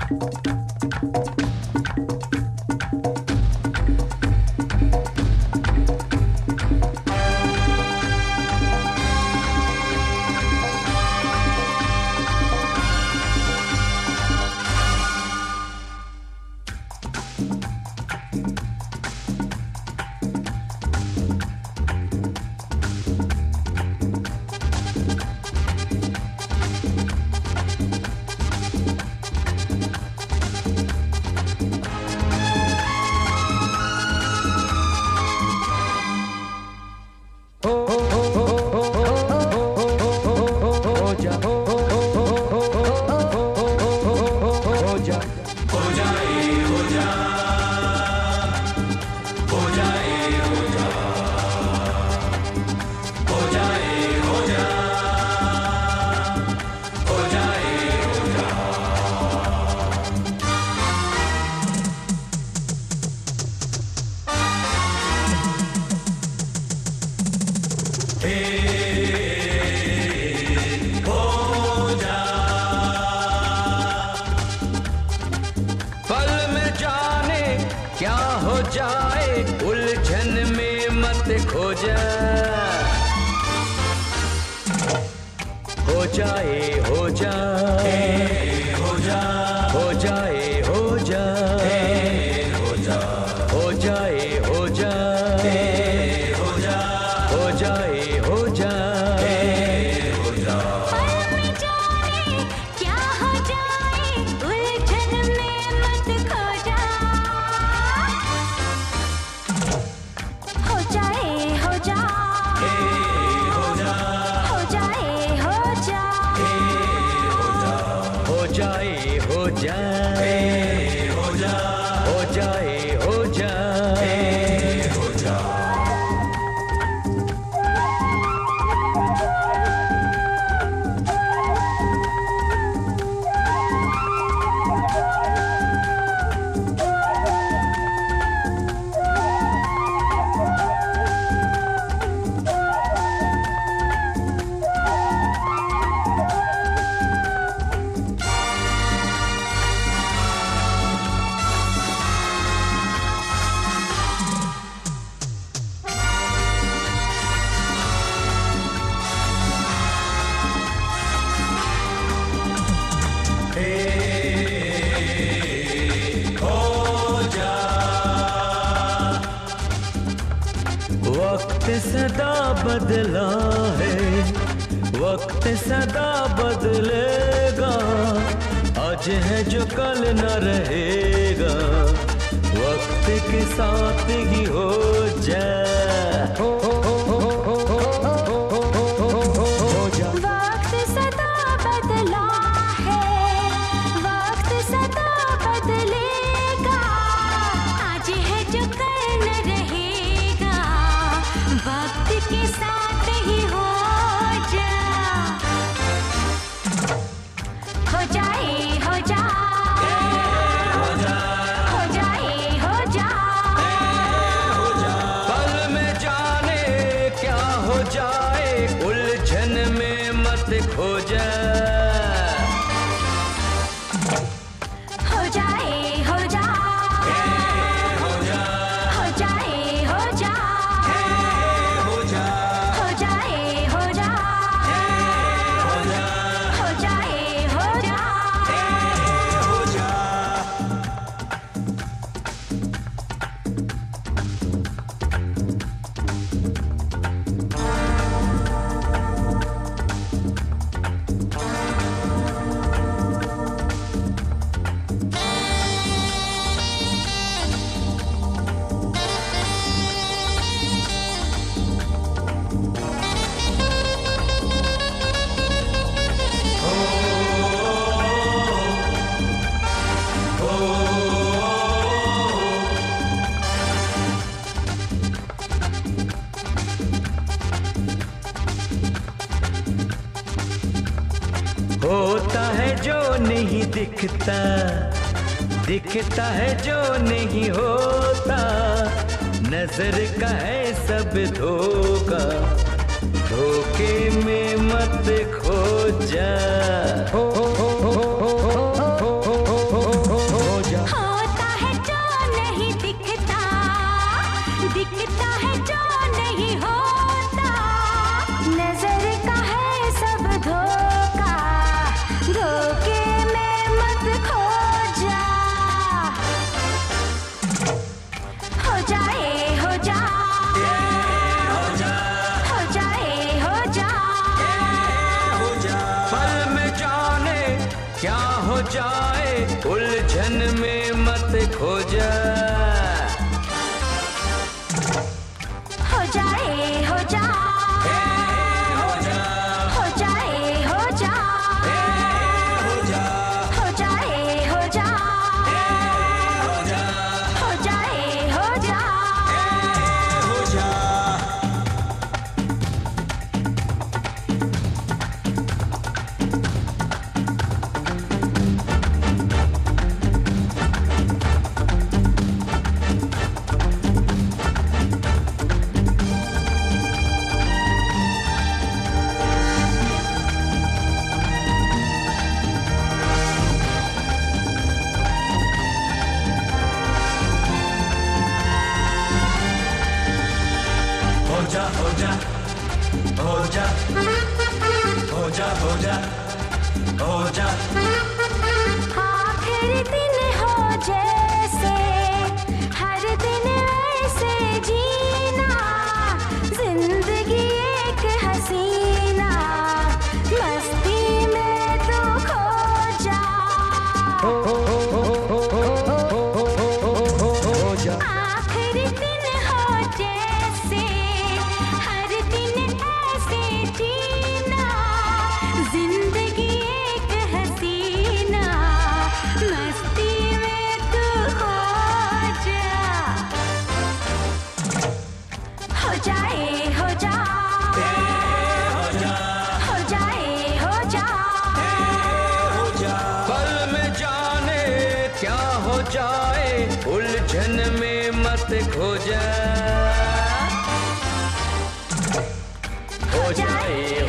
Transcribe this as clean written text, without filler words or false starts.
सदा बदला है, वक्त सदा बदलेगा, आज है जो कल न रहेगा, वक्त के साथ ही हो जाए। होता है जो नहीं दिखता, दिखता है जो नहीं होता, नजर का है सब धोखा, धोखे में मत खो जा। जाए, उलझन में मत खो जा। हो जाए हो जा, हो जा, हो जाए हो जा, हो जा, हो जाए हो जा, हो जा, हो जाए हो जा। हो जा। हो जा, हो जा, हो जा, हो जा, हो जा, हो जा। आखिर दिन हो जैसे, हर दिन ऐसे जीना, जिंदगी एक हसीना, मस्ती में तू खो जा। हो जा। आखिर दिन हो जैसे, हर दिन ऐसे जीना, जिंदगी एक हसीना, मस्ती में तू खो जा। हो जाए हो जा, हो जा, हो जाए हो जा, हो जा। पल में जाने क्या हो जाए, उलझन में मत खो जा। हो जाए